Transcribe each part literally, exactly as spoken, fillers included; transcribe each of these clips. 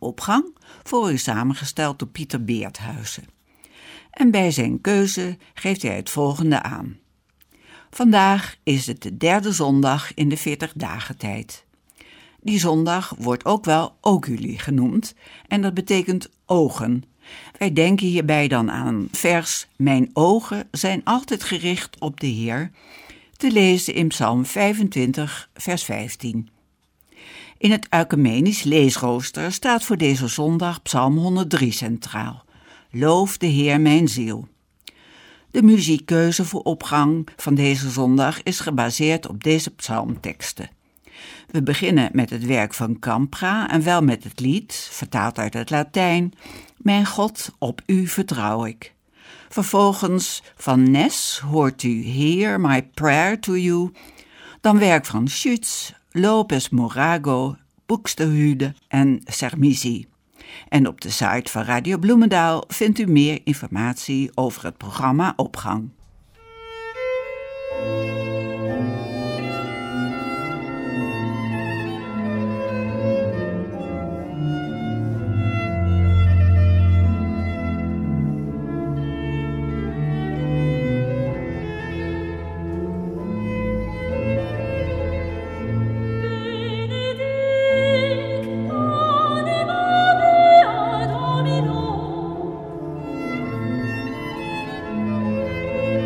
opgang voor u samengesteld door Pieter Beerthuizen. En bij zijn keuze geeft hij het volgende aan. Vandaag is het de derde zondag in de veertig dagen tijd. Die zondag wordt ook wel Oculi genoemd en dat betekent ogen. Wij denken hierbij dan aan vers Mijn ogen zijn altijd gericht op de Heer, te lezen in Psalm vijfentwintig, vers vijftien. In het Ecumenisch leesrooster staat voor deze zondag Psalm honderddrie centraal. Loof de Heer mijn ziel. De muziekkeuze voor opgang van deze zondag is gebaseerd op deze psalmteksten. We beginnen met het werk van Campra en wel met het lied, vertaald uit het Latijn, Mijn God, op u vertrouw ik. Vervolgens van Nes hoort u Hear my prayer to you, dan werk van Schütz, Lopez Morago, Buxtehude en Sermisi. En op de site van Radio Bloemendaal vindt u meer informatie over het programma Opgang. Domino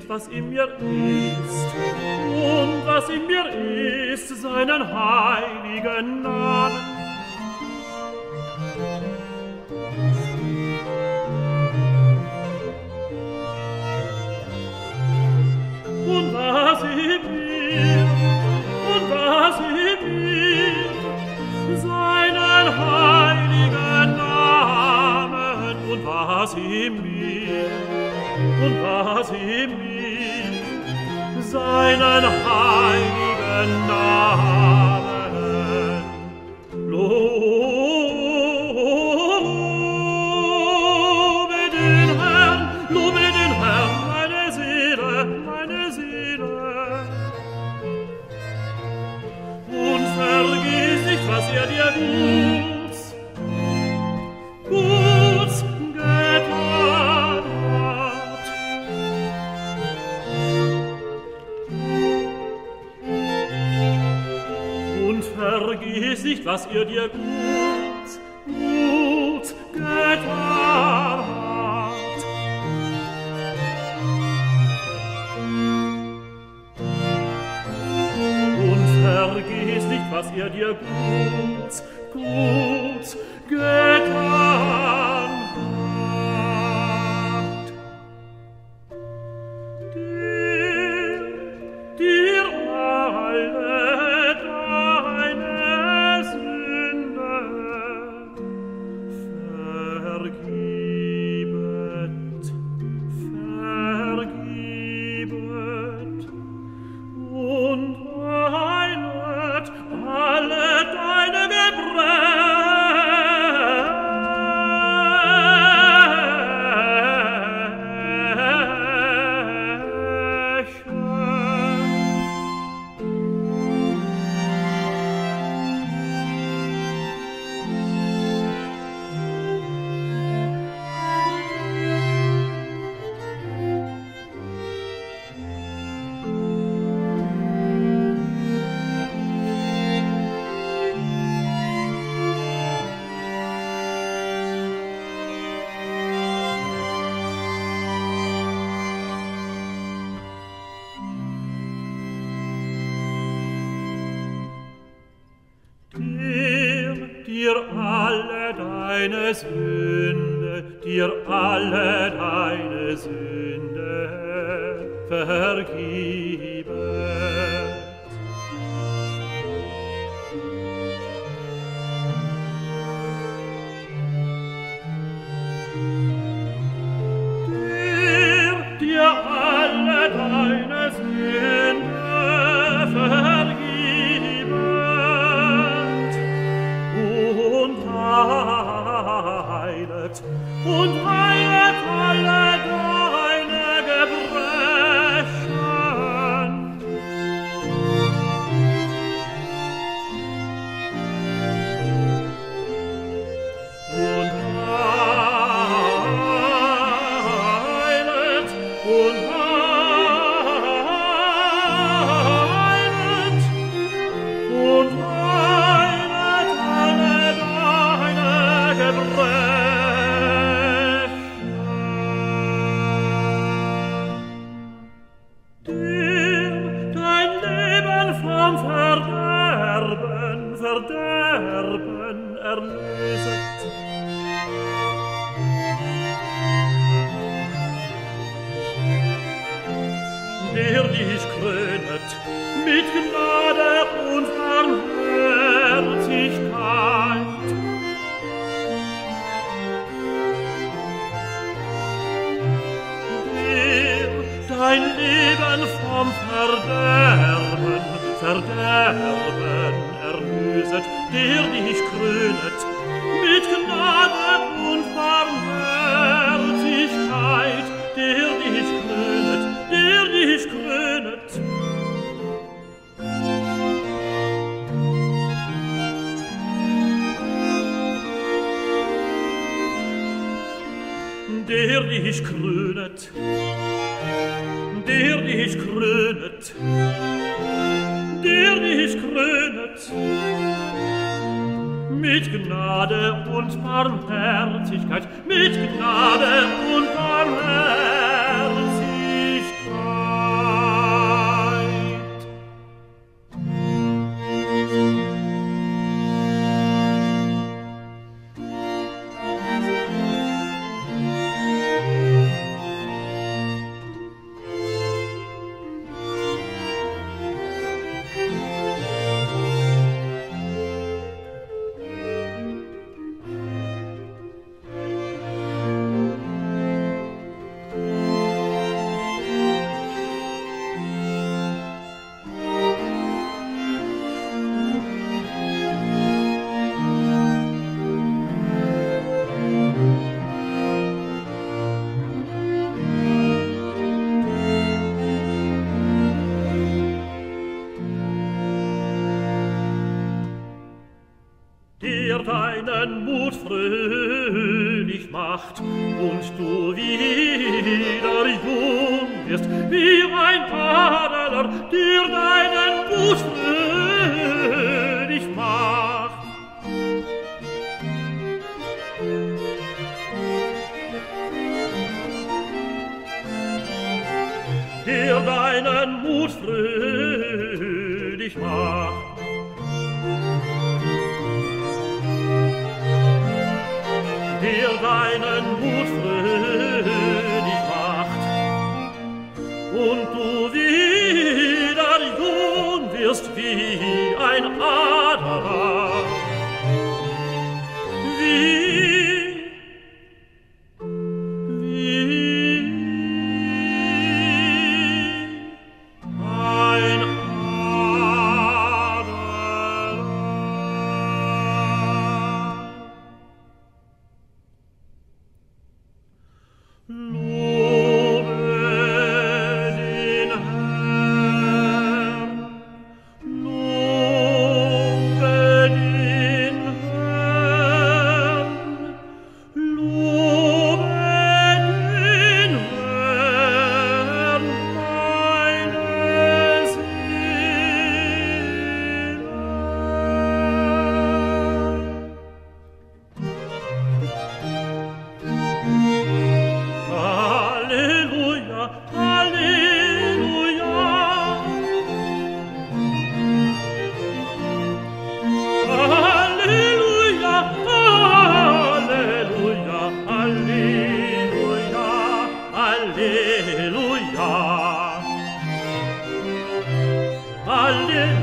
was in mir ist, und was in mir ist, seinen heiligen Namen. Und was in mir, und was in mir, seinen heiligen Namen. Und was in mir, und was in mir, seinen heiligen Namen. Lobe den Herrn, lobe den Herrn, meine Seele, meine Seele. Und vergiss nicht, was er dir gut, gut getan hat. Und vergiss nicht, was er dir gut, gut getan hat. Und vergiss nicht, was er dir gut, gut getan hat. Dir, dir alle deine Sünden vergibet, vergibet und heilet alle deine dir alle deine Sünde, dir alle deine Sünde vergibet. Dir, dir alle deine Sünde vergibet. Heilet, und heilet alle deine Gebrechen. Und heilet, und heilet, und heilet alle deine Gebrechen. Dir dein Leben vom Verderben, Verderben erlöset. Der dich krönet mit Gnade und Barmherzigkeit. Der dein Leben vom Verderben, Verderben erlöset, der dich krönet mit Gnade und Barmherzigkeit, der dich krönet, der dich krönet. Der dich krönet, der dich krönet, der dich krönet, mit Gnade und Barmherzigkeit, mit Gnade und Barmherzigkeit. deinen Mut fröhlich macht und du wieder jung wirst wie ein Adler, der deinen Mut fröhlich macht. Der deinen Mut fröhlich macht. Der deinen Mut fröhlich macht und du wieder jung wirst wie ein Adler, wie, wie ein Adler. Lobe den Herrn, lobe den Herrn, lobe den Herrn, meine Seele. Halleluja, Halleluja. Halleluja, Halleluja, Halleluja, Halleluja. Halleluja.